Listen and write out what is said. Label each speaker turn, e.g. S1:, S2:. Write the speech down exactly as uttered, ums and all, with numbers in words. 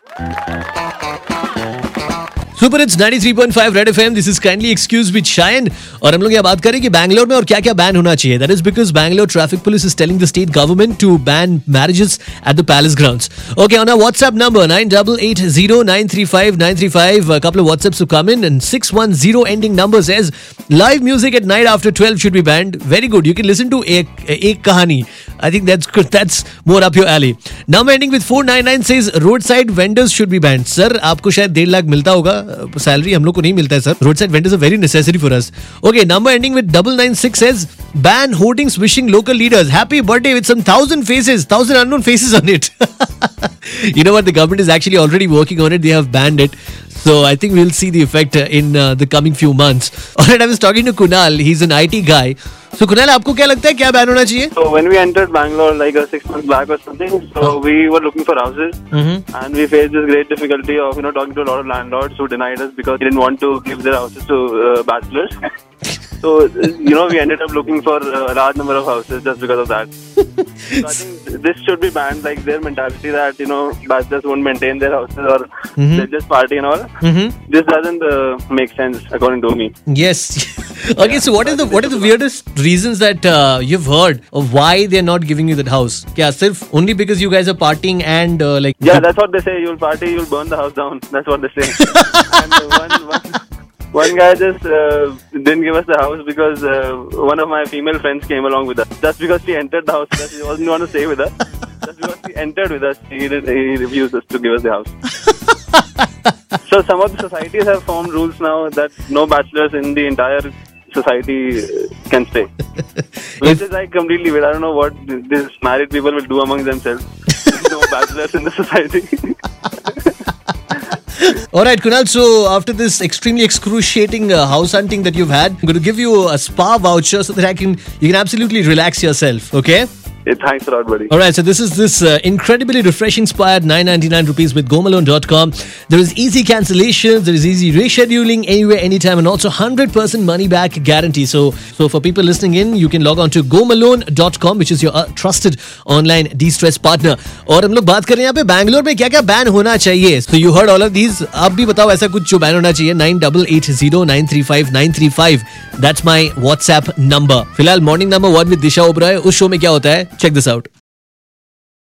S1: Super it's ninety three point five red FM. This is kindly excuse with Shayan. और हम लोग यहाँ बात करें कि बैंगलोर में और क्या क्या बैन होना चाहिए. That is because Bangalore traffic police is telling the state government to ban marriages at the palace grounds. Okay, on our WhatsApp number nine eight eight zero nine three five nine three five. A couple of WhatsApps to come in, and six one zero ending number says live music at night after twelve should be banned. Very good. You can listen to Ek, Ek Kahani. I think that's good. That's more up your alley. Number ending with four nine nine says roadside vendors should be banned. Sir, आपको शायद डेढ़ लाख मिलता होगा salary, हम लोग को नहीं मिलता है sir. Roadside vendors are very necessary for us. Okay, number ending with double nine six says ban hoardings wishing local leaders happy birthday with some thousand faces, thousand unknown faces on it. You know what? The government is actually already working on it. They have banned it. So I think we'll see the effect uh, in uh, the coming few months. Alright, I was talking to Kunal. He's an I T guy. So Kunal, आपको क्या लगता है क्या ban होना चाहिए?
S2: So when we entered Bangalore like a six months back or something, so oh. we were looking for houses, mm-hmm. and we faced this great difficulty of you know talking to a lot of landlords who denied us because they didn't want to give their houses to uh, bachelors. So you know we ended up looking for a large number of houses just because of that. So I think this should be banned. Like their mentality that you know bachelors won't maintain their houses or mm-hmm. they just party and all. Mm-hmm. This doesn't uh, make sense according to me.
S1: Yes. Okay, so what is the what is the weirdest reasons that uh, you've heard of why they're not giving you that house? क्या सिर्फ only because you guys are partying and uh, like?
S2: Yeah, that's what they say. You'll party, you'll burn the house down. That's what they say. And uh, one one. One guy just uh, didn't give us the house because uh, one of my female friends came along with us. Just because she entered the house, that she wasn't want to stay with us. Just because she entered with us, he, did, he refused us to give us the house. So some of the societies have formed rules now that no bachelors in the entire society can stay. Which is like completely weird. I don't know what these married people will do among themselves. No bachelors in the society.
S1: Alright, Kunal, so after this extremely excruciating uh, house hunting that you've had, I'm going to give you a spa voucher so that I can you can absolutely relax yourself, okay?
S2: Hey, thanks a lot, buddy.
S1: Alright, so this is this uh, incredibly refreshing spa at nine ninety-nine rupees with gomalone dot com. There is easy cancellation, there is easy rescheduling anywhere, anytime, and also one hundred percent money back guarantee. So, so for people listening in, you can log on to gomalone dot com, which is your uh, trusted online de-stress partner. और हम लोग बात कर रहे हैं यहाँ पे बैंगलोर में क्या क्या बैन होना चाहिए. So you heard all of these. आप भी बताओ ऐसा कुछ जो बैन होना चाहिए. Nine eight eight zero nine three five nine three five. That's my WhatsApp number. फिलहाल morning number one with Disha Oberoi. उस शो में क्या होता है? Check this out.